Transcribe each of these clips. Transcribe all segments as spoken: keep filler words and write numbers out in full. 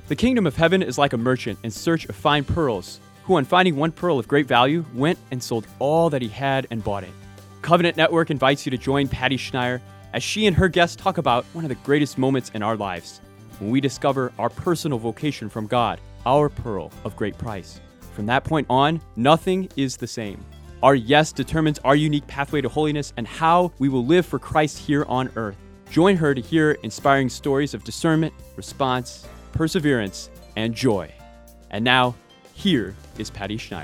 The kingdom of heaven is like a merchant in search of fine pearls, who on finding one pearl of great value, went and sold all that he had and bought it. Covenant Network invites you to join Patty Schneier as she and her guests talk about one of the greatest moments in our lives, when we discover our personal vocation from God, our pearl of great price. From that point on, nothing is the same. Our yes determines our unique pathway to holiness and how we will live for Christ here on earth. Join her to hear inspiring stories of discernment, response, perseverance, and joy. And now, here is Patty Schneier.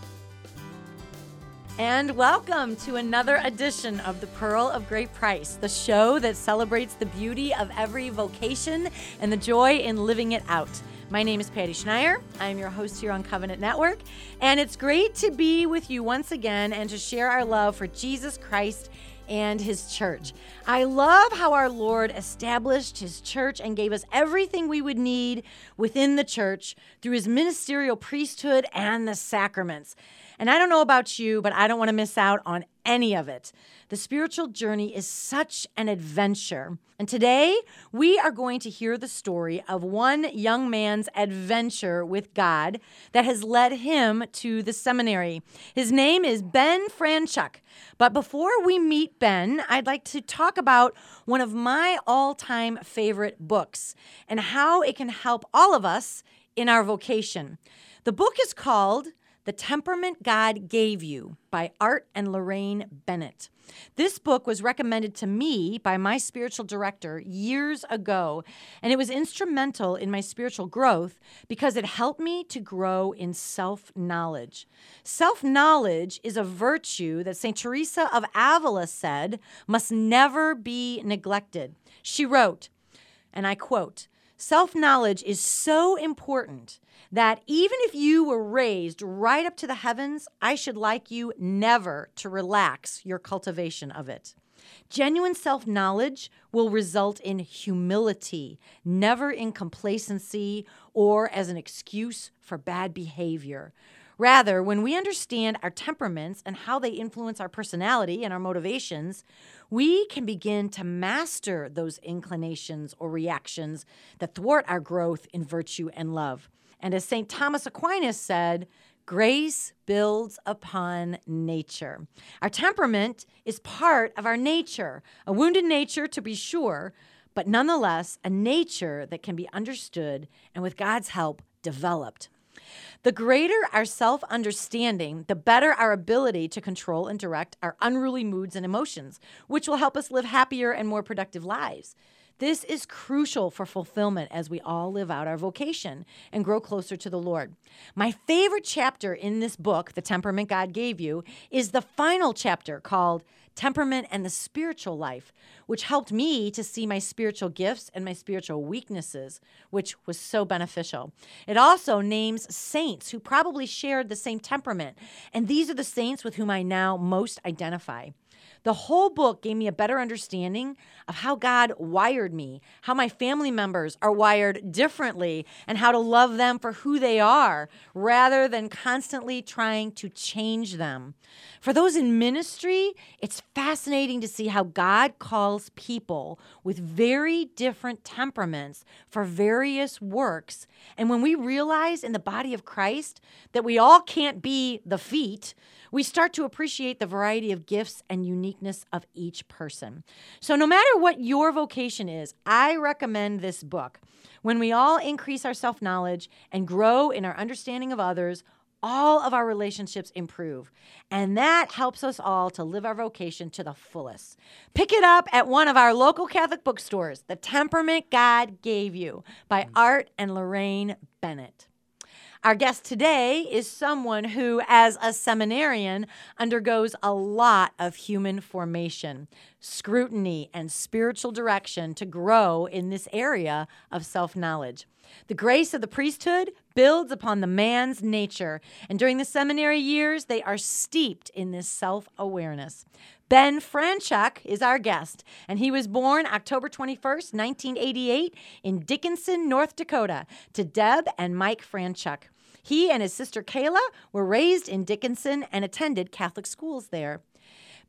And welcome to another edition of The Pearl of Great Price, the show that celebrates the beauty of every vocation and the joy in living it out. My name is Patty Schneier. I'm your host here on Covenant Network, and it's great to be with you once again and to share our love for Jesus Christ and his church. I love how our Lord established his church and gave us everything we would need within the church through his ministerial priesthood and the sacraments. And I don't know about you, but I don't want to miss out on any of it. The spiritual journey is such an adventure. And today, we are going to hear the story of one young man's adventure with God that has led him to the seminary. His name is Ben Franchuk. But before we meet Ben, I'd like to talk about one of my all-time favorite books and how it can help all of us in our vocation. The book is called The Temperament God Gave You by Art and Lorraine Bennett. This book was recommended to me by my spiritual director years ago, and it was instrumental in my spiritual growth because it helped me to grow in self-knowledge. Self-knowledge is a virtue that Saint Teresa of Avila said must never be neglected. She wrote, and I quote, "Self-knowledge is so important that even if you were raised right up to the heavens, I should like you never to relax your cultivation of it. Genuine self-knowledge will result in humility, never in complacency or as an excuse for bad behavior. Rather, when we understand our temperaments and how they influence our personality and our motivations, we can begin to master those inclinations or reactions that thwart our growth in virtue and love. And as Saint Thomas Aquinas said, grace builds upon nature. Our temperament is part of our nature, a wounded nature to be sure, but nonetheless a nature that can be understood and with God's help developed. The greater our self-understanding, the better our ability to control and direct our unruly moods and emotions, which will help us live happier and more productive lives. This is crucial for fulfillment as we all live out our vocation and grow closer to the Lord. My favorite chapter in this book, The Temperament God Gave You, is the final chapter called Temperament and the Spiritual Life, which helped me to see my spiritual gifts and my spiritual weaknesses, which was so beneficial. It also names saints who probably shared the same temperament, and these are the saints with whom I now most identify. The whole book gave me a better understanding of how God wired me, how my family members are wired differently, and how to love them for who they are, rather than constantly trying to change them. For those in ministry, it's fascinating to see how God calls people with very different temperaments for various works. And when we realize in the body of Christ that we all can't be the feet, we start to appreciate the variety of gifts and uniqueness of each person. So no matter what your vocation is, I recommend this book. When we all increase our self-knowledge and grow in our understanding of others, all of our relationships improve. And that helps us all to live our vocation to the fullest. Pick it up at one of our local Catholic bookstores, The Temperament God Gave You by Art and Lorraine Bennett. Our guest today is someone who, as a seminarian, undergoes a lot of human formation, scrutiny, and spiritual direction to grow in this area of self-knowledge. The grace of the priesthood builds upon the man's nature, and during the seminary years, they are steeped in this self-awareness. Ben Franchuk is our guest, and he was born October twenty-first, nineteen eighty-eight in Dickinson, North Dakota, to Deb and Mike Franchuk. He and his sister Kayla were raised in Dickinson and attended Catholic schools there.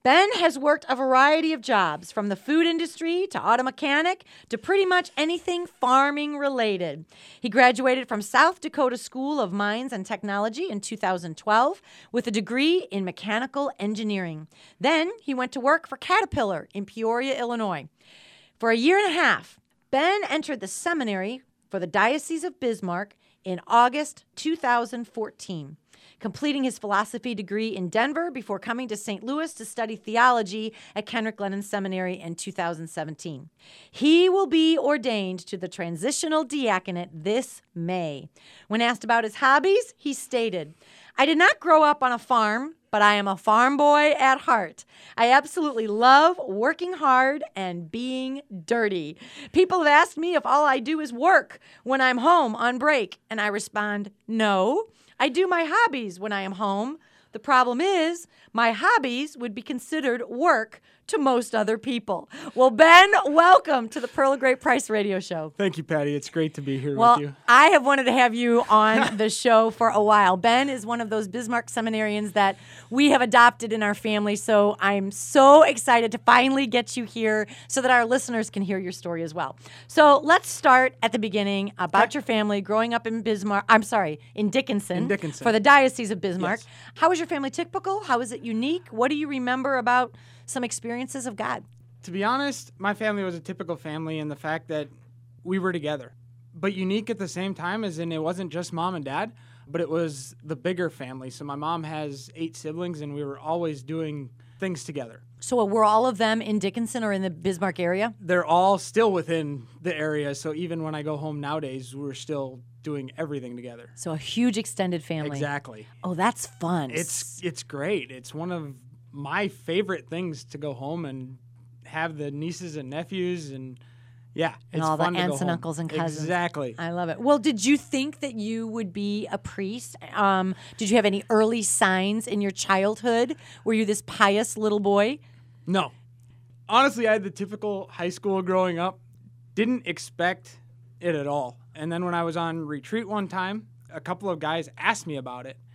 Ben has worked a variety of jobs, from the food industry to auto mechanic to pretty much anything farming related. He graduated from South Dakota School of Mines and Technology in two thousand twelve with a degree in mechanical engineering. Then he went to work for Caterpillar in Peoria, Illinois. For a year and a half, Ben entered the seminary for the Diocese of Bismarck in August two thousand fourteen, completing his philosophy degree in Denver before coming to Saint Louis to study theology at Kenrick Lennon Seminary in two thousand seventeen. He will be ordained to the transitional diaconate this May. When asked about his hobbies, he stated, "I did not grow up on a farm, but I am a farm boy at heart. I absolutely love working hard and being dirty. People have asked me if all I do is work when I'm home on break, and I respond, no. I do my hobbies when I am home. The problem is, my hobbies would be considered work to most other people." Well, Ben, welcome to the Pearl of Great Price radio show. Thank you, Patty. It's great to be here well, with you. I have wanted to have you on the show for a while. Ben is one of those Bismarck seminarians that we have adopted in our family, so I'm so excited to finally get you here so that our listeners can hear your story as well. So let's start at the beginning about Okay. your family growing up in Bismarck. I'm sorry, in Dickinson, In Dickinson. for the Diocese of Bismarck. Yes. How was your family typical? How is it unique? What do you remember about some experiences of God? To be honest, my family was a typical family in the fact that we were together. But unique at the same time, as in it wasn't just mom and dad, but it was the bigger family. So my mom has eight siblings, and we were always doing things together. So were all of them in Dickinson or in the Bismarck area? They're all still within the area, so even when I go home nowadays, we're still doing everything together. So a huge extended family. Exactly. Oh, that's fun. It's it's great. It's one of my favorite things to go home and have the nieces and nephews, and yeah, And it's all the fun to aunts go and home. uncles and cousins. Exactly. I love it. Well, did you think that you would be a priest? Um, did you have any early signs in your childhood? Were you this pious little boy? No. Honestly, I had the typical high school growing up. Didn't expect it at all. And then when I was on retreat one time, a couple of guys asked me about it.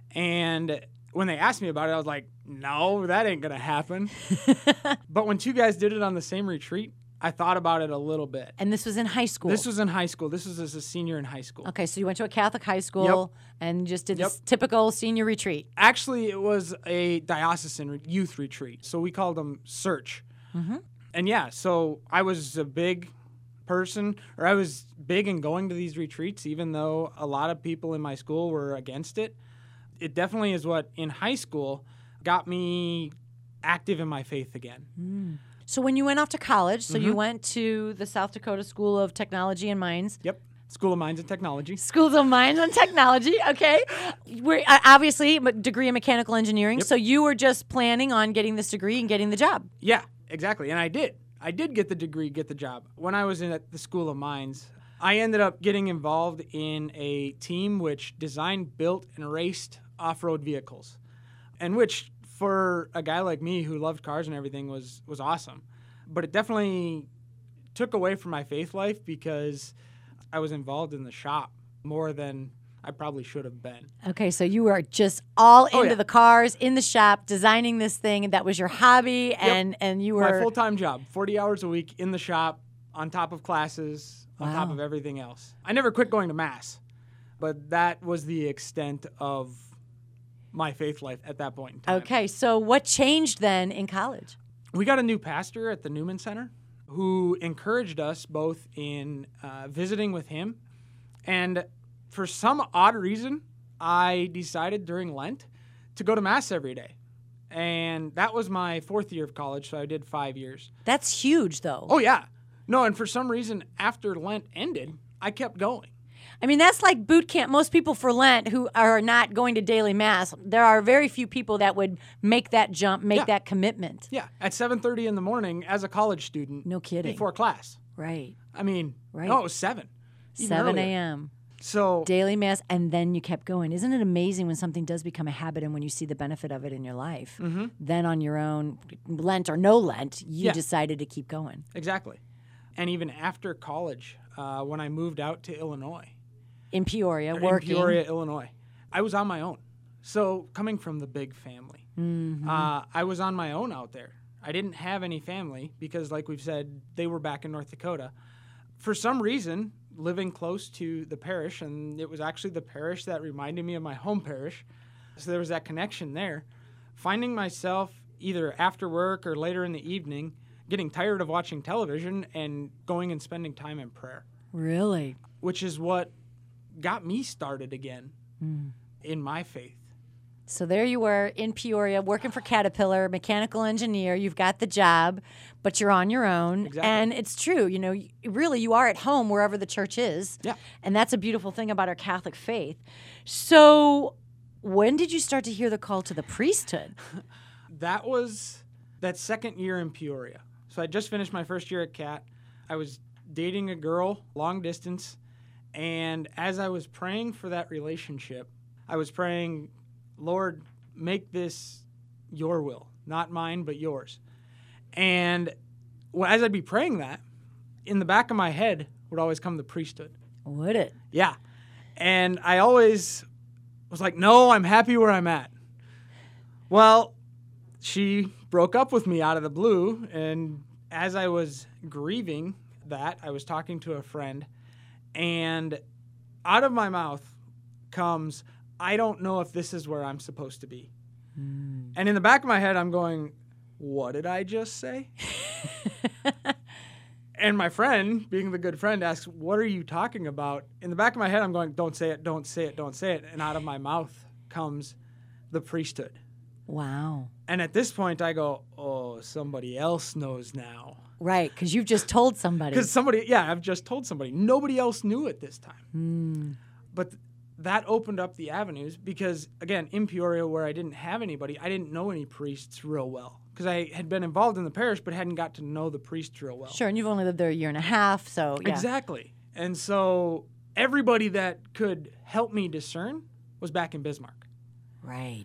And when they asked me about it, I was like, no, that ain't going to happen. But when two guys did it on the same retreat, I thought about it a little bit. And this was in high school? This was in high school. This was as a senior in high school. Okay, so you went to a Catholic high school and just did this Yep. typical senior retreat. Actually, it was a diocesan re- youth retreat, so we called them Search. Mm-hmm. And yeah, so I was a big person, or I was big in going to these retreats, even though a lot of people in my school were against it. It definitely is what, in high school, got me active in my faith again. Mm. So when you went off to college, so you Mhm. went to the South Dakota School of Technology and Mines. Yep, School of Mines and Technology. Schools of Mines and Technology, okay. We're, uh, obviously, a degree in mechanical engineering. Yep. So you were just planning on getting this degree and getting the job. Yeah, exactly. And I did. I did get the degree, get the job. When I was in at the School of Mines, I ended up getting involved in a team which designed, built, and raced off-road vehicles, and which, for a guy like me who loved cars and everything, was was awesome. But it definitely took away from my faith life because I was involved in the shop more than I probably should have been. Okay, so you were just all Oh, into yeah. the cars, in the shop, designing this thing, and that was your hobby, and, and you My were... full-time job, forty hours a week in the shop, on top of classes, on top Wow. of everything else. I never quit going to Mass, but that was the extent of my faith life at that point in time. Okay, so what changed then in college? We got a new pastor at the Newman Center who encouraged us both in uh, visiting with him, and for some odd reason, I decided during Lent to go to Mass every day. And that was my fourth year of college, so I did five years. That's huge, though. Oh, yeah. No, and for some reason, after Lent ended, I kept going. I mean, that's like boot camp. Most people for Lent who are not going to daily Mass, there are very few people that would make that jump, make Yeah. that commitment. Yeah, at seven thirty in the morning as a college student. No kidding. Before class. Right. I mean, Right. no, it was seven. Even seven earlier. a.m. So, Daily Mass, and then you kept going. Isn't it amazing when something does become a habit and when you see the benefit of it in your life? mm-hmm, Then on your own, Lent or no Lent, you Yeah. decided to keep going. exactly. And even after college, uh, when I moved out to Illinois, In Peoria, in working. Peoria, Illinois, I was on my own. So, coming from the big family, Mm-hmm. Uh, I was on my own out there. I didn't have any family because, like we've said, they were back in North Dakota. For some reason, living close to the parish, and it was actually the parish that reminded me of my home parish, so there was that connection there. Finding myself either after work or later in the evening getting tired of watching television and going and spending time in prayer. Really? Which is what got me started again mm. in my faith. So there you were in Peoria working for Caterpillar, mechanical engineer. You've got the job, but you're on your own. Exactly. And it's true. You know, really, you are at home wherever the church is. Yeah. And that's a beautiful thing about our Catholic faith. So when did you start to hear the call to the priesthood? That was that second year in Peoria. So I just finished my first year at Cat. I was dating a girl, long distance. And as I was praying for that relationship, I was praying, Lord, make this your will, not mine, but yours. And well, as I'd be praying that, in the back of my head would always come the priesthood. Would it? Yeah. And I always was like, no, I'm happy where I'm at. Well, she broke up with me out of the blue. And as I was grieving that, I was talking to a friend, and out of my mouth comes, I don't know if this is where I'm supposed to be. Mm. And in the back of my head, I'm going, what did I just say? And my friend, being the good friend, asks, what are you talking about? In the back of my head, I'm going, don't say it, don't say it, don't say it. And out of my mouth comes the priesthood. Wow. And at this point, I go, oh, somebody else knows now. Right, because you've just told somebody. Because somebody, yeah, I've just told somebody. Nobody else knew at this time. Mm. But th- that opened up the avenues because, again, in Peoria, where I didn't have anybody, I didn't know any priests real well. Because I had been involved in the parish but hadn't got to know the priests real well. Sure, and you've only lived there a year and a half, so yeah. Exactly. And so everybody that could help me discern was back in Bismarck. Right.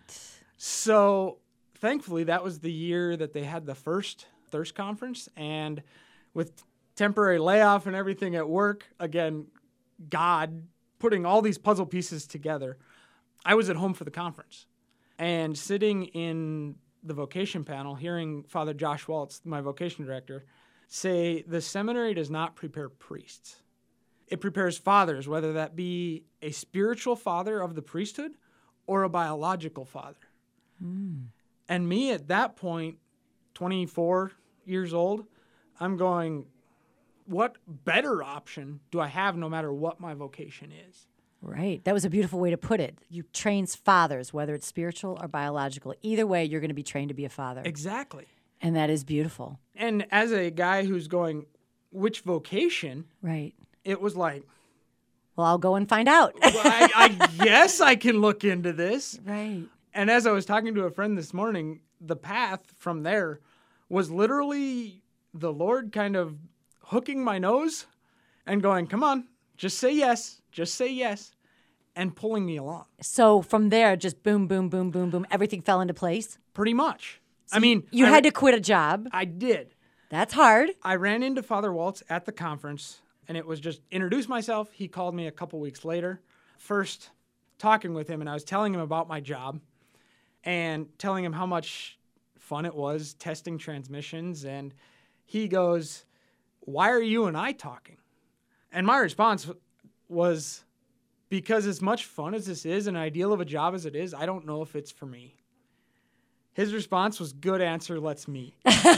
So thankfully, that was the year that they had the first Thirst Conference. And with temporary layoff and everything at work, again, God putting all these puzzle pieces together, I was at home for the conference. And sitting in the vocation panel, hearing Father Josh Waltz, my vocation director, say the seminary does not prepare priests. It prepares fathers, whether that be a spiritual father of the priesthood or a biological father. Mm. And me at that point, twenty-four years old, I'm going, what better option do I have no matter what my vocation is? Right. That was a beautiful way to put it. You trains fathers, whether it's spiritual or biological. Either way, you're going to be trained to be a father. Exactly. And that is beautiful. And as a guy who's going, which vocation? Right. It was like, well, I'll go and find out. well, I, I guess I can look into this. Right. And as I was talking to a friend this morning, the path from there was literally the Lord kind of hooking my nose and going, come on, just say yes, just say yes, and pulling me along. So from there, just boom, boom, boom, boom, boom, everything fell into place? Pretty much. So I mean, you I, had to quit a job. I did. That's hard. I ran into Father Waltz at the conference, and it was just introduce myself. He called me a couple weeks later. First, talking with him, and I was telling him about my job and telling him how much fun it was testing transmissions. And he goes, why are you and I talking? And my response was, because as much fun as this is, an ideal of a job as it is, I don't know if it's for me. His response was, good answer, let's meet.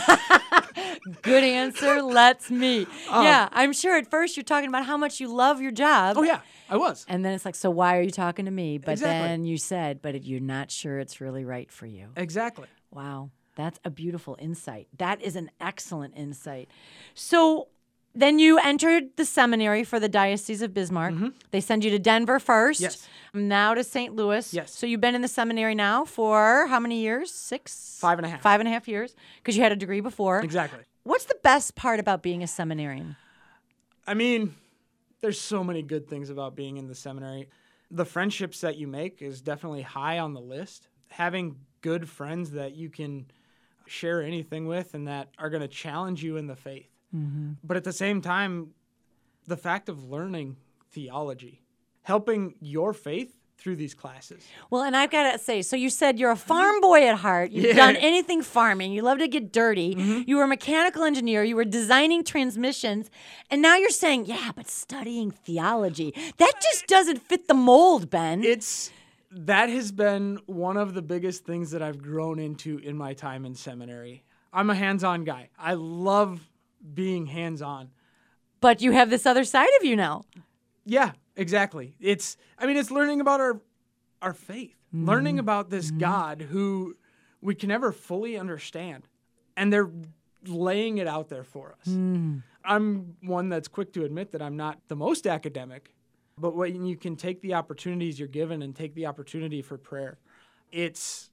Good answer, let's meet. Um, yeah, I'm sure at first you're talking about how much you love your job. Oh, yeah, I was. And then it's like, so why are you talking to me? But Exactly. then you said, but you're not sure it's really right for you. Exactly. Wow, that's a beautiful insight. That is an excellent insight. So then you entered the seminary for the Diocese of Bismarck. Mm-hmm. They send you to Denver first. Yes. Now to Saint Louis. Yes. So you've been in the seminary now for how many years? Six? Five and a half. Five and a half years, because you had a degree before. Exactly. What's the best part about being a seminarian? I mean, there's so many good things about being in the seminary. The friendships that you make is definitely high on the list. Having good friends that you can share anything with and that are going to challenge you in the faith. Mm-hmm. But at the same time, the fact of learning theology, helping your faith through these classes. Well, and I've got to say, so you said you're a farm boy at heart. You've Yeah. done anything farming. You love to get dirty. Mm-hmm. You were a mechanical engineer. You were designing transmissions. And now you're saying, yeah, but studying theology. That just doesn't fit the mold, Ben. It's that has been one of the biggest things that I've grown into in my time in seminary. I'm a hands-on guy. I love being hands-on. But you have this other side of you now. Yeah, exactly. It's I mean it's learning about our our faith. Mm-hmm. Learning about this mm-hmm. God who we can never fully understand. And they're laying it out there for us. Mm. I'm one that's quick to admit that I'm not the most academic, but when you can take the opportunities you're given and take the opportunity for prayer, it's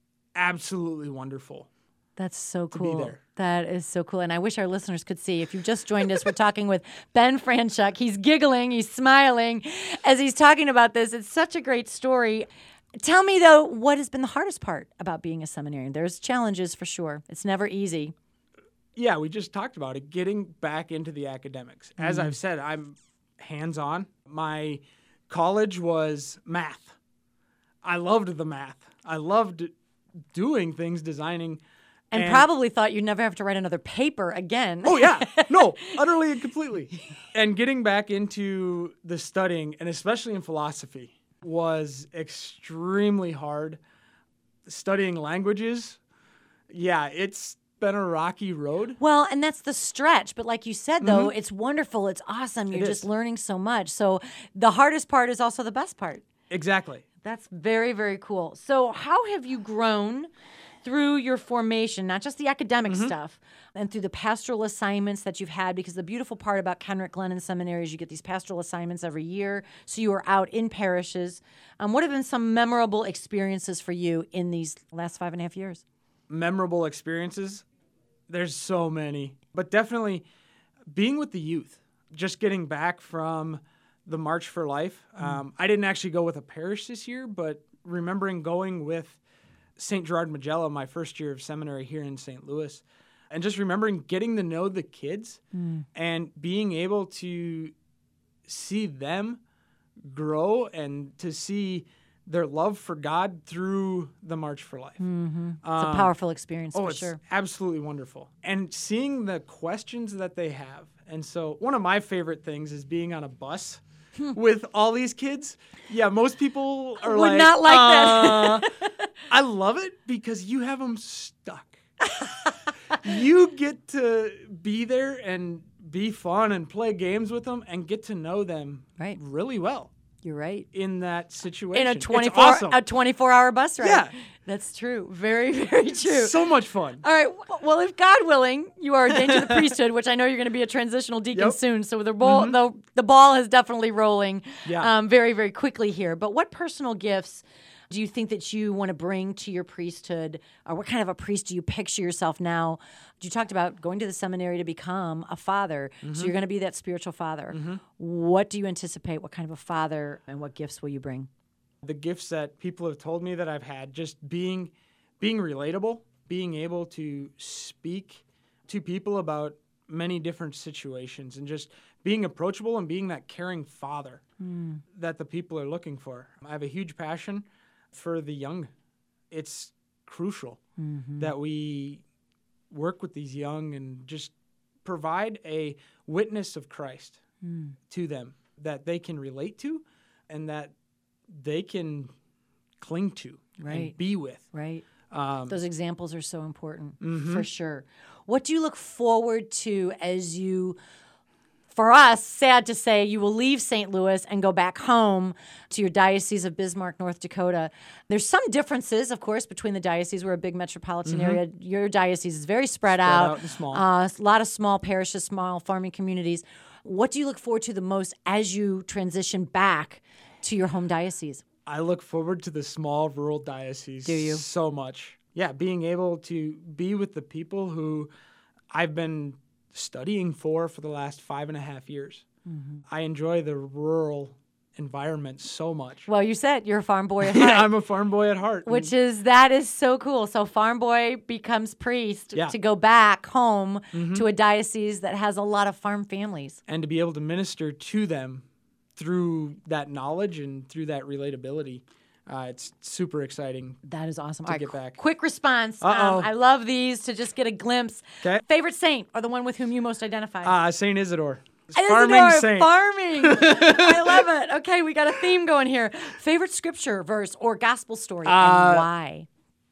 absolutely wonderful. That's so to cool. be there. That is so cool. And I wish our listeners could see. If you've just joined us, we're talking with Ben Franchuk. He's giggling, he's smiling as he's talking about this. It's such a great story. Tell me, though, what has been the hardest part about being a seminarian? There's challenges for sure. It's never easy. Yeah, we just talked about it, getting back into the academics. As Mm-hmm. I've said, I'm hands-on. My college was math. I loved the math. I loved doing things, designing. And, and probably thought you'd never have to write another paper again. Oh, yeah. No, utterly and completely. And getting back into the studying, and especially in philosophy, was extremely hard. Studying languages, yeah, it's been a rocky road. Well, and that's the stretch. But like you said, though, Mm-hmm. it's wonderful. It's awesome. You're It just is. learning so much. So the hardest part is also the best part. Exactly. That's very, very cool. So how have you grown through your formation, not just the academic Mm-hmm. stuff, and through the pastoral assignments that you've had? Because the beautiful part about Kenrick Glennon Seminary is you get these pastoral assignments every year, so you are out in parishes. Um, what have been some memorable experiences for you in these last five and a half years? Memorable experiences, there's so many. But definitely being with the youth, just getting back from the March for Life. Mm. Um, I didn't actually go with a parish this year, but remembering going with Saint Gerard Majella my first year of seminary here in Saint Louis, and just remembering getting to know the kids Mm. and being able to see them grow and to see their love for God through the March for Life. Mm-hmm. It's Um, a powerful experience Oh, for it's sure. absolutely wonderful. And seeing the questions that they have. And so one of my favorite things is being on a bus with all these kids. Yeah, most people are Would like, not like uh, that. I love it because you have them stuck. You get to be there and be fun and play games with them and get to know them Right. really well You're right. in that situation. In a It's twenty-four awesome. a twenty-four hour bus ride. Yeah. That's true. Very, very true. So much fun. All right. w- Well, if God willing, you are ordained to the priesthood, which I know you're going to be a transitional deacon Yep. soon. So the ball, the, the ball is definitely rolling Yeah. um, very, very quickly here. But what personal gifts do you think that you want to bring to your priesthood? Or what kind of a priest do you picture yourself now? You talked about going to the seminary to become a father. So you're going to be that spiritual father. What do you anticipate? What kind of a father and what gifts will you bring? The gifts that people have told me that I've had, just being being relatable, being able to speak to people about many different situations, and just being approachable and being that caring father that the people are looking for. I have a huge passion for the young. It's crucial that we work with these young and just provide a witness of Christ to them that they can relate to and that they can cling to Right. and be with. Right. Um, Those examples are so important, for sure. What do you look forward to as you, for us, sad to say, you will leave Saint Louis and go back home to your Diocese of Bismarck, North Dakota? There's some differences, of course, between the dioceses. We're a big metropolitan area. Your diocese is very spread, out. out and small. Uh, a lot of small parishes, small farming communities. What do you look forward to the most as you transition back to your home diocese? I look forward to the small rural diocese Do you? so much. Yeah, being able to be with the people who I've been studying for for the last five and a half years. Mm-hmm. I enjoy the rural environment so much. Well, you said you're a farm boy at heart. Yeah, I'm a farm boy at heart. and Which is, that is so cool. So farm boy becomes priest Yeah. to go back home to a diocese that has a lot of farm families. and to be able to minister to them through that knowledge and through that relatability. Uh, it's super exciting. That is awesome. To All right, get back. Quick response. Uh-oh. Um, I love these to just get a glimpse. 'Kay. Favorite saint or the one with whom you most identify? Uh, Saint Isidore. Isidore, Farming saint. Farming. I love it. Okay, we got a theme going here. Favorite scripture verse or gospel story Uh, and why?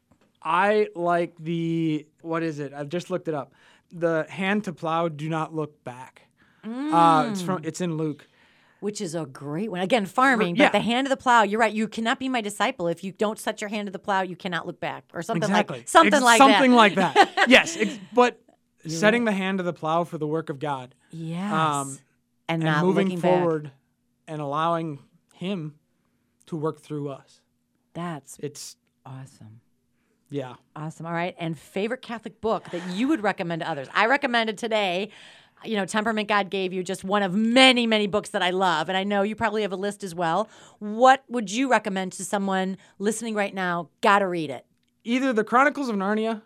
I like the, what is it? I've just looked it up. The hand to plow, do not look back. Mm. Uh, it's from. It's in Luke. Which is a great one. Again, farming, Yeah. but the hand of the plow, you're right. You cannot be my disciple. If you don't set your hand to the plow, you cannot look back. Or something Exactly. like something Ex- like something that. like that. Yes, ex- but setting the hand to the plow for the work of God. Yes. Um, and and not moving looking forward back. and allowing Him to work through us. That's It's, awesome. yeah. Awesome. All right. And favorite Catholic book that you would recommend to others? I recommended today, you know, Temperament God Gave You, just one of many, many books that I love. And I know you probably have a list as well. What would you recommend to someone listening right now? Gotta read it. Either the Chronicles of Narnia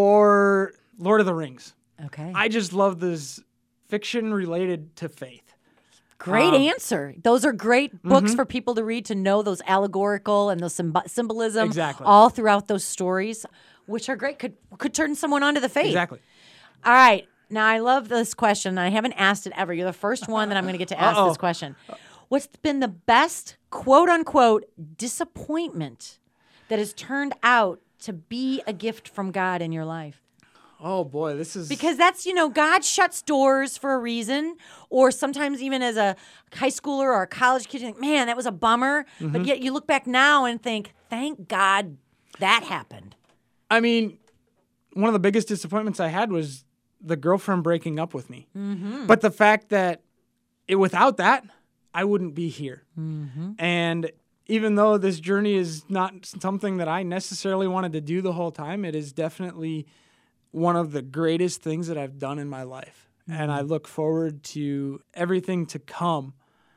or Lord of the Rings. Okay. I just love this fiction related to faith. Great Um, answer. Those are great books for people to read to know those allegorical and those symb- symbolism Exactly. all throughout those stories, which are great. Could could turn someone onto the faith. Exactly. All right. Now, I love this question. I haven't asked it ever. You're the first one that I'm going to get to ask Uh-oh. this question. What's been the best, quote unquote, disappointment that has turned out to be a gift from God in your life? Oh boy, this is Because that's, you know, God shuts doors for a reason. Or sometimes even as a high schooler or a college kid, you think, man, that was a bummer. Mm-hmm. But yet you look back now and think, thank God that happened. I mean, one of the biggest disappointments I had was the girlfriend breaking up with me. Mm-hmm. But the fact that it, without that, I wouldn't be here. Mm-hmm. And even though this journey is not something that I necessarily wanted to do the whole time, it is definitely one of the greatest things that I've done in my life. Mm-hmm. And I look forward to everything to come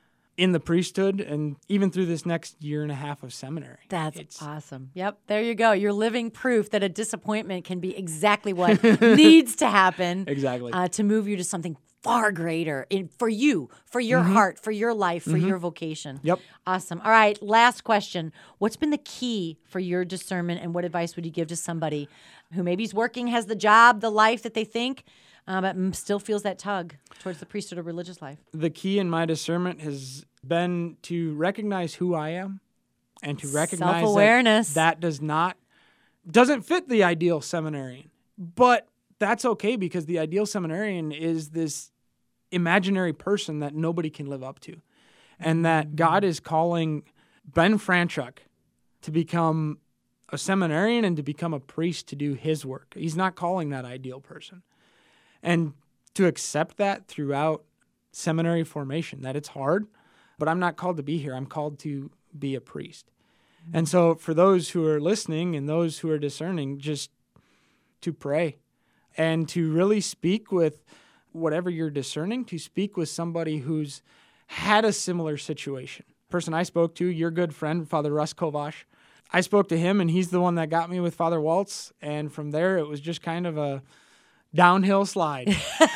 in the priesthood and even through this next year and a half of seminary. That's It's- awesome. Yep, there you go. You're living proof that a disappointment can be exactly what needs to happen. Exactly. Uh, to move you to something far greater in, for you, for your Mm-hmm. heart, for your life, for your vocation. Yep. Awesome. All right, last question. What's been the key for your discernment, and what advice would you give to somebody who maybe is working, has the job, the life that they think, uh, but mm, still feels that tug towards the priesthood or religious life? The key in my discernment has been to recognize who I am and to recognize Self-awareness. that that does not doesn't fit the ideal seminarian. But that's okay because the ideal seminarian is this imaginary person that nobody can live up to. And that God is calling Ben Franchuk to become a seminarian and to become a priest to do his work. He's not calling that ideal person. And to accept that throughout seminary formation, that it's hard, but I'm not called to be here. I'm called to be a priest. And so for those who are listening and those who are discerning, just to pray and to really speak with whatever you're discerning, to speak with somebody who's had a similar situation. Person I spoke to, your good friend, Father Russ Kovash, I spoke to him and he's the one that got me with Father Waltz. And from there, it was just kind of a downhill slide.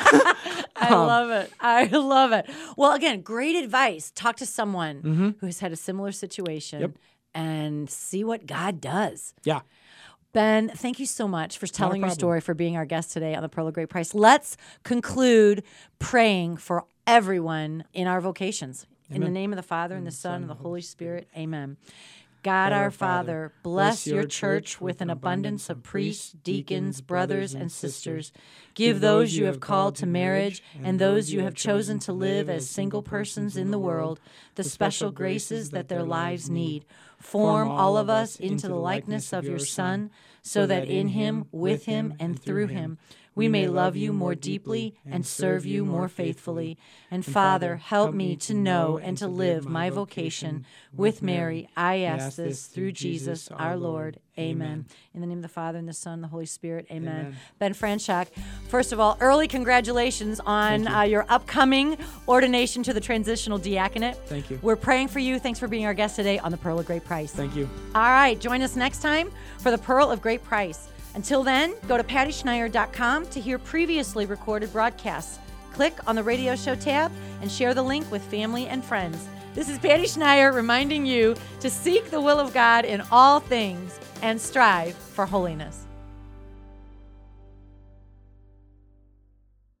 I love it. I love it. Well, again, great advice. Talk to someone who has had a similar situation Yep. and see what God does. Yeah. Ben, thank you so much for telling your problem. story, for being our guest today on the Pearl of Great Price. Let's conclude praying for everyone in our vocations. In the name of the Father, and the Son, and the Holy Spirit, amen. God our Father, bless your church with an abundance of priests, deacons, brothers, and sisters. Give those you have called to marriage and those you have chosen to live as single persons in the world the special graces that their lives need. Form all of us into the likeness of your Son, so that in him, with him, and through him, we may love you more deeply and serve you more faithfully. And Father, help me to know and to live my vocation. With Mary, I ask this through Jesus our Lord. Amen. In the name of the Father, and the Son, and the Holy Spirit. Amen. Amen. Ben Franchuk, first of all, early congratulations on uh, your upcoming ordination to the transitional diaconate. Thank you. We're praying for you. Thanks for being our guest today on the Pearl of Great Price. Thank you. All right, join us next time for the Pearl of Great Price. Until then, go to patty schneier dot com to hear previously recorded broadcasts. Click on the radio show tab and share the link with family and friends. This is Patty Schneier reminding you to seek the will of God in all things and strive for holiness.